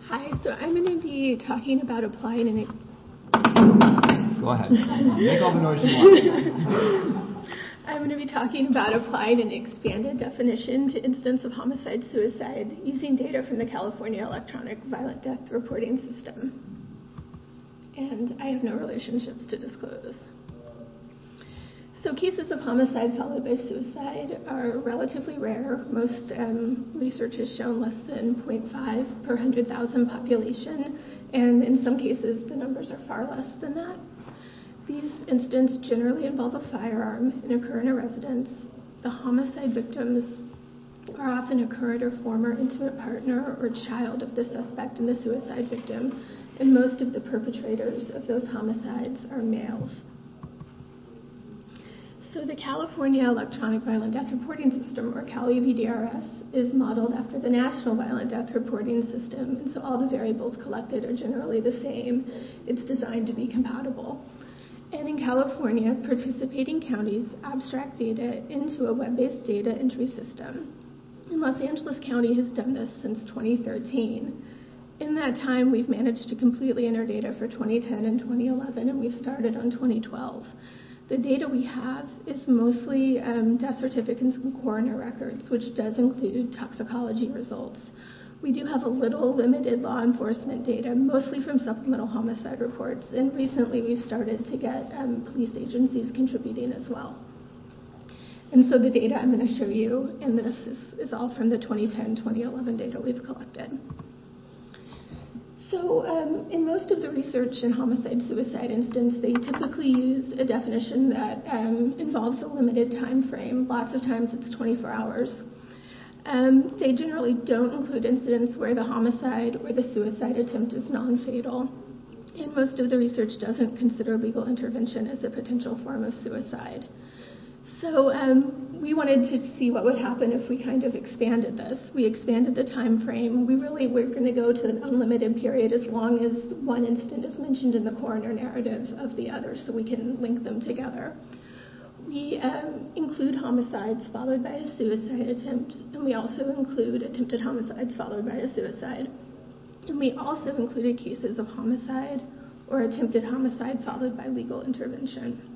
Hi, so I'm going to be talking about applying an... Go ahead. Make all the noise you want. I'm going to be talking about applying an expanded definition to instance of homicide-suicide using data from the California Electronic Violent Death Reporting System. And I have no relationships to disclose. So cases of homicide followed by suicide are relatively rare. Most research has shown less than 0.5 per 100,000 population, and in some cases the numbers are far less than that. These incidents generally involve a firearm and occur in a residence. The homicide victims are often a current or former intimate partner or child of the suspect and the suicide victim, and most of the perpetrators of those homicides are males. So the California Electronic Violent Death Reporting System, or CAL-EVDRS, is modeled after the National Violent Death Reporting System, and so all the variables collected are generally the same. It's designed to be compatible. And in California, participating counties abstract data into a web-based data entry system. And Los Angeles County has done this since 2013. In that time, we've managed to completely enter data for 2010 and 2011, and we've started on 2012. The data we have is mostly death certificates and coroner records, which does include toxicology results. We do have a little limited law enforcement data, mostly from supplemental homicide reports, and recently we've started to get police agencies contributing as well. And so the data I'm going to show you in this is all from the 2010-2011 data we've collected. So in most of the research in homicide-suicide instance, they typically use a definition that involves a limited time frame. Lots of times it's 24 hours. They generally don't include incidents where the homicide or the suicide attempt is non-fatal. And most of the research doesn't consider legal intervention as a potential form of suicide. So we wanted to see what would happen if we kind of expanded this. We expanded the time frame. We're going to go to an unlimited period as long as one incident is mentioned in the coroner narrative of the other, so we can link them together. We include homicides followed by a suicide attempt, and we also include attempted homicides followed by a suicide. And we also included cases of homicide or attempted homicide followed by legal intervention.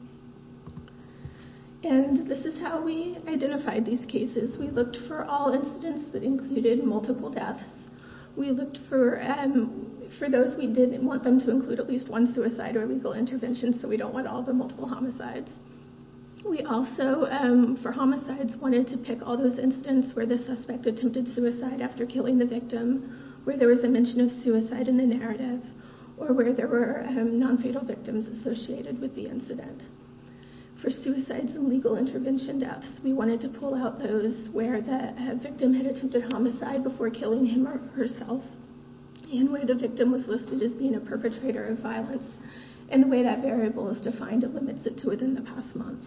And this is how we identified these cases. We looked for all incidents that included multiple deaths. We looked for those we didn't want them to include at least one suicide or legal intervention, so we don't want all the multiple homicides. We also, for homicides, wanted to pick all those incidents where the suspect attempted suicide after killing the victim, where there was a mention of suicide in the narrative, or where there were non-fatal victims associated with the incident. For suicides and legal intervention deaths, we wanted to pull out those where the victim had attempted homicide before killing him or herself, and where the victim was listed as being a perpetrator of violence. And the way that variable is defined, it limits it to within the past month.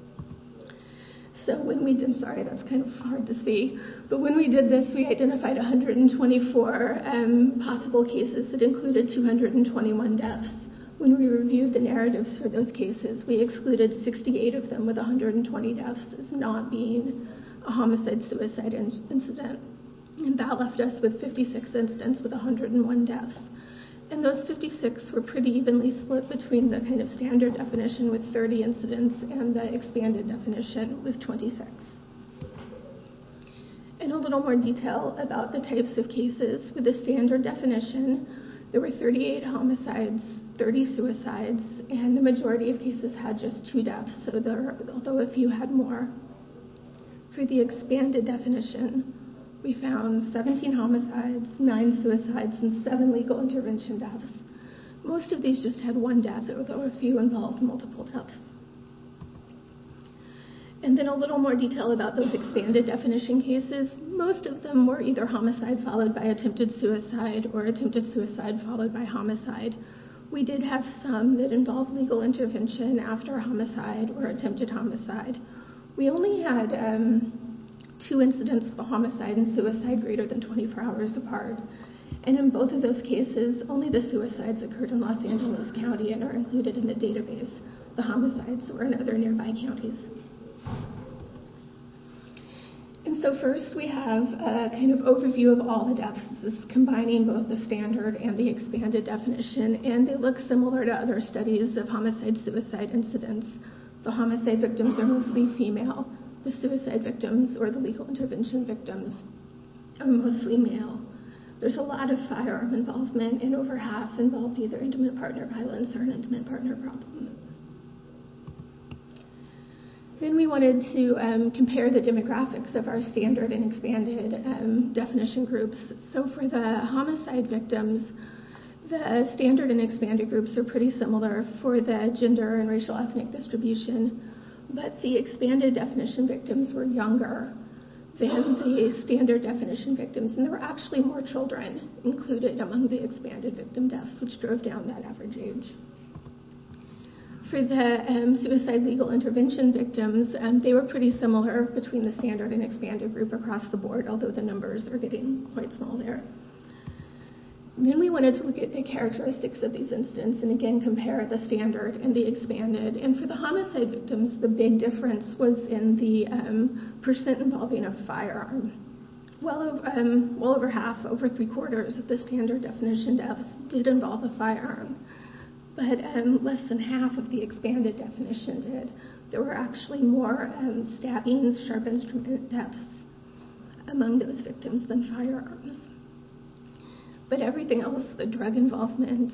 So when we did, sorry, that's kind of hard to see, but when we did this, we identified 124 possible cases that included 221 deaths. When we reviewed the narratives for those cases, we excluded 68 of them with 120 deaths as not being a homicide-suicide incident. And that left us with 56 incidents with 101 deaths. And those 56 were pretty evenly split between the kind of standard definition with 30 incidents and the expanded definition with 26. In a little more detail about the types of cases, with the standard definition, there were 38 homicides, 30 suicides, and the majority of cases had just 2 deaths, although a few had more. For the expanded definition, we found 17 homicides, 9 suicides, and 7 legal intervention deaths. Most of these just had 1 death, although a few involved multiple deaths. And then a little more detail about those expanded definition cases. Most of them were either homicide followed by attempted suicide or attempted suicide followed by homicide. We did have some that involved legal intervention after homicide or attempted homicide. We only had 2 incidents of homicide and suicide greater than 24 hours apart. And in both of those cases, only the suicides occurred in Los Angeles County and are included in the database. The homicides were in other nearby counties. And So first we have a kind of overview of all the deaths. This is combining both the standard and the expanded definition, and they look similar to other studies of homicide-suicide incidents. The homicide victims are mostly female. The suicide victims, or the legal intervention victims, are mostly male. There's a lot of firearm involvement, and over half involved either intimate partner violence or an intimate partner problem. Then we wanted to compare the demographics of our standard and expanded definition groups. So for the homicide victims, the standard and expanded groups are pretty similar for the gender and racial ethnic distribution, but the expanded definition victims were younger than the standard definition victims, and there were actually more children included among the expanded victim deaths, which drove down that average age. For the suicide legal intervention victims, they were pretty similar between the standard and expanded group across the board, although the numbers are getting quite small there. Then we wanted to look at the characteristics of these incidents and again compare the standard and the expanded. And for the homicide victims, the big difference was in the percent involving a firearm. Well over half, over 3/4 of the standard definition deaths did involve a firearm, but less than half of the expanded definition did. There were actually more stabbings, sharp instrument deaths among those victims than firearms. But everything else, the drug involvement,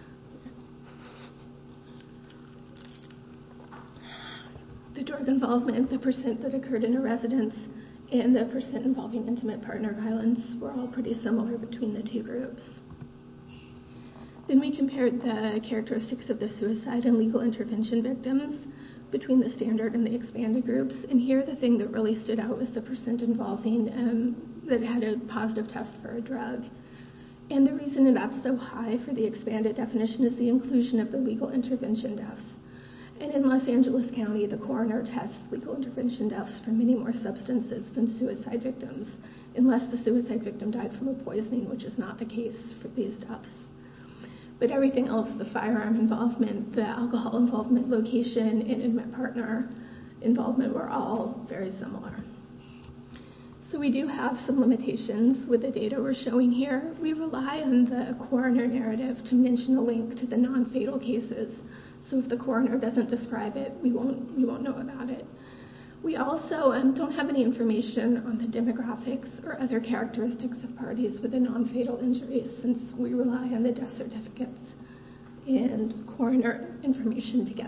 the percent that occurred in a residence, and the percent involving intimate partner violence were all pretty similar between the two groups. Then we compared the characteristics of the suicide and legal intervention victims between the standard and the expanded groups. And here the thing that really stood out was the percent involving that had a positive test for a drug. And the reason that's so high for the expanded definition is the inclusion of the legal intervention deaths. And in Los Angeles County, the coroner tests legal intervention deaths for many more substances than suicide victims, unless the suicide victim died from a poisoning, which is not the case for these deaths. But everything else, the firearm involvement, the alcohol involvement, location, and intimate partner involvement were all very similar. So we do have some limitations with the data we're showing here. We rely on the coroner narrative to mention a link to the non-fatal cases. So if the coroner doesn't describe it, we won't know about it. We also don't have any information on the demographics or other characteristics of parties with the non-fatal injuries, since we rely on the death certificates and coroner information together.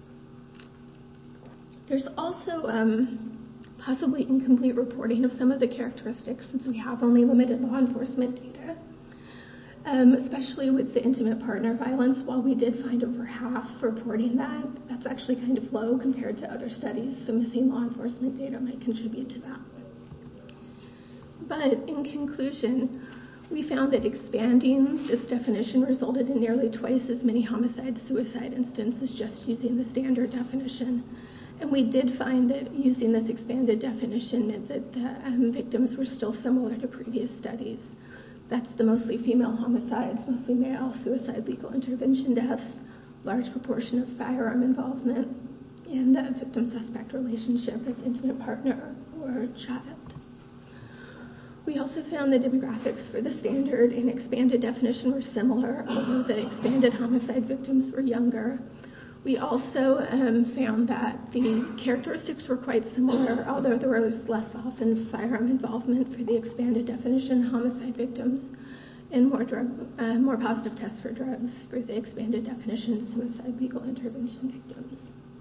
There's also possibly incomplete reporting of some of the characteristics, since we have only limited law enforcement data, especially with the intimate partner violence. While we did find over half reporting that's actually kind of low compared to other studies, so missing law enforcement data might contribute to that. But in conclusion, we found that expanding this definition resulted in nearly twice as many homicide-suicide incidents as just using the standard definition. And we did find that using this expanded definition meant that the victims were still similar to previous studies. That's the mostly female homicides, mostly male suicide legal intervention deaths, large proportion of firearm involvement, and the victim-suspect relationship as intimate partner or child. We also found the demographics for the standard and expanded definition were similar, although the expanded homicide victims were younger. We also found that the characteristics were quite similar, although there was less often firearm involvement for the expanded definition homicide victims, and more positive tests for drugs for the expanded definition suicide legal intervention victims.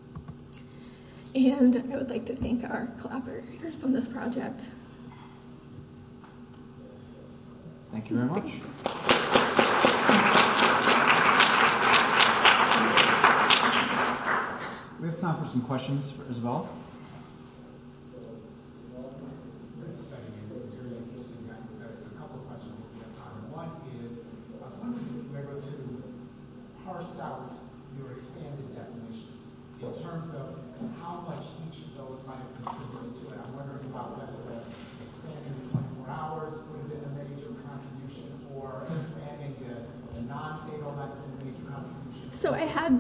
And I would like to thank our collaborators on this project. Thank you very much. We have time for some questions for Isabella. Parse out your expanded definition in terms of how much each of those might have contributed to it. I'm wondering about whether the expanding the 24 hours would have been a major contribution, or expanding the non-fatal might have been a major contribution. So I had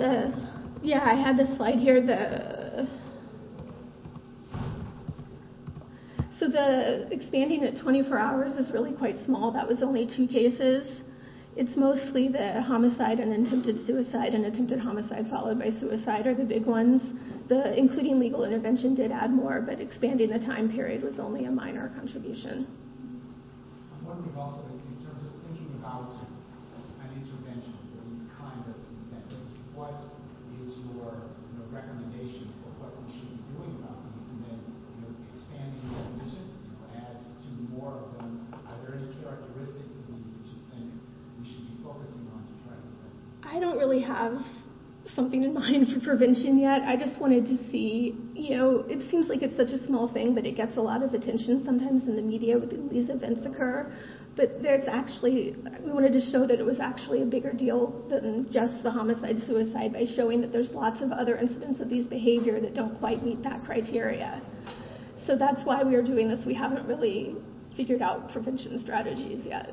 the slide here. So the expanding it 24 hours is really quite small. That was only 2 cases. It's mostly the homicide and attempted suicide and attempted homicide followed by suicide are the big ones. Including legal intervention did add more, but expanding the time period was only a minor contribution. I'm wondering also in terms of thinking about an intervention for these kind of events, what is your recommendation for what we should be doing about these? And then expanding the definition adds to more of them. Are there any characteristics of these that you think we should be focusing on to try to prevent? I don't really have something in mind for prevention yet. I just wanted to see, it seems like it's such a small thing, but it gets a lot of attention sometimes in the media when these events occur. But we wanted to show that it was actually a bigger deal than just the homicide-suicide by showing that there's lots of other incidents of these behavior that don't quite meet that criteria. So that's why we are doing this. We haven't really figured out prevention strategies yet.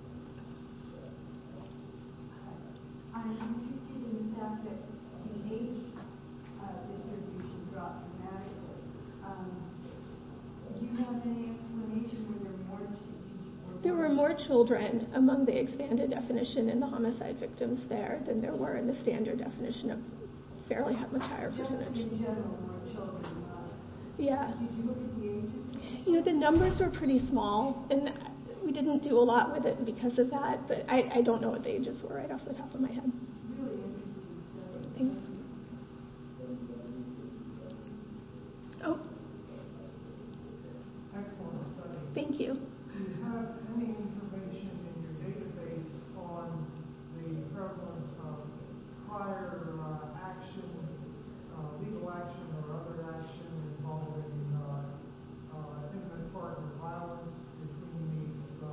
I'm interested in the fact that the age distribution dropped dramatically. Do you have any explanation where there were more children? There were more children among the expanded definition in the homicide victims there than there were in the standard definition of fairly much higher percentage. Just in general, more children. Yeah. Did you look at the ages? The numbers were pretty small, and we didn't do a lot with it because of that, but I don't know what the ages were right off the top of my head. Really interesting study. Thanks. Oh. Excellent study. Thank you. Do you have any information in your database on the prevalence of prior action, legal action or other action involving intimate partner violence between these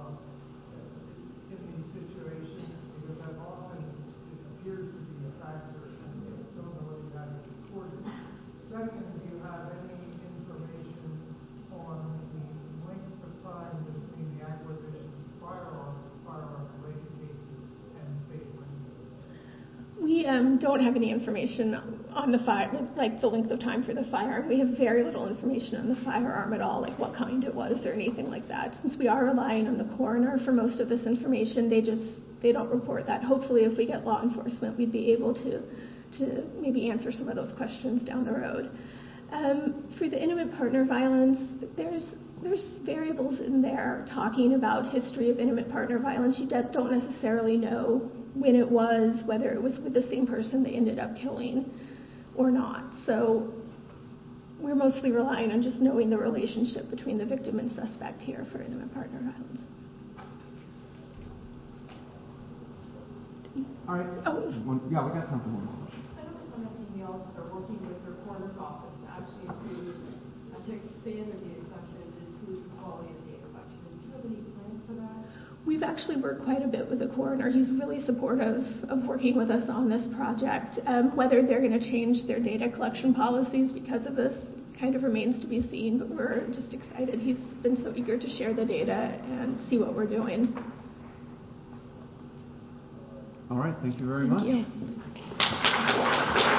in these situations? Because that often it appears to be a factor, and I don't know whether that is recorded. Second, do you have any information on the length of time between the acquisition of firearm-related cases and fatal incidents? We don't have any information on the the length of time for the firearm. We have very little information on the firearm at all, like what kind it was or anything like that. Since we are relying on the coroner for most of this information, they don't report that. Hopefully, if we get law enforcement, we'd be able to maybe answer some of those questions down the road. For the intimate partner violence, there's variables in there talking about history of intimate partner violence. You don't necessarily know when it was, whether it was with the same person they ended up killing or not. So we're mostly relying on just knowing the relationship between the victim and suspect here for intimate partner violence. All right. Oh. We got time for one more question. I noticed some epidemiologists are working with their coroner's office to actually expand the data collection and improve the quality of data collection. Do you have any plans for that? We've actually worked quite a bit with the coroner. He's really supportive of working with us on this project. Whether they're going to change their data collection policies because of this kind of remains to be seen, but we're just excited. He's been so eager to share the data and see what we're doing. All right, thank you very much. Thank you.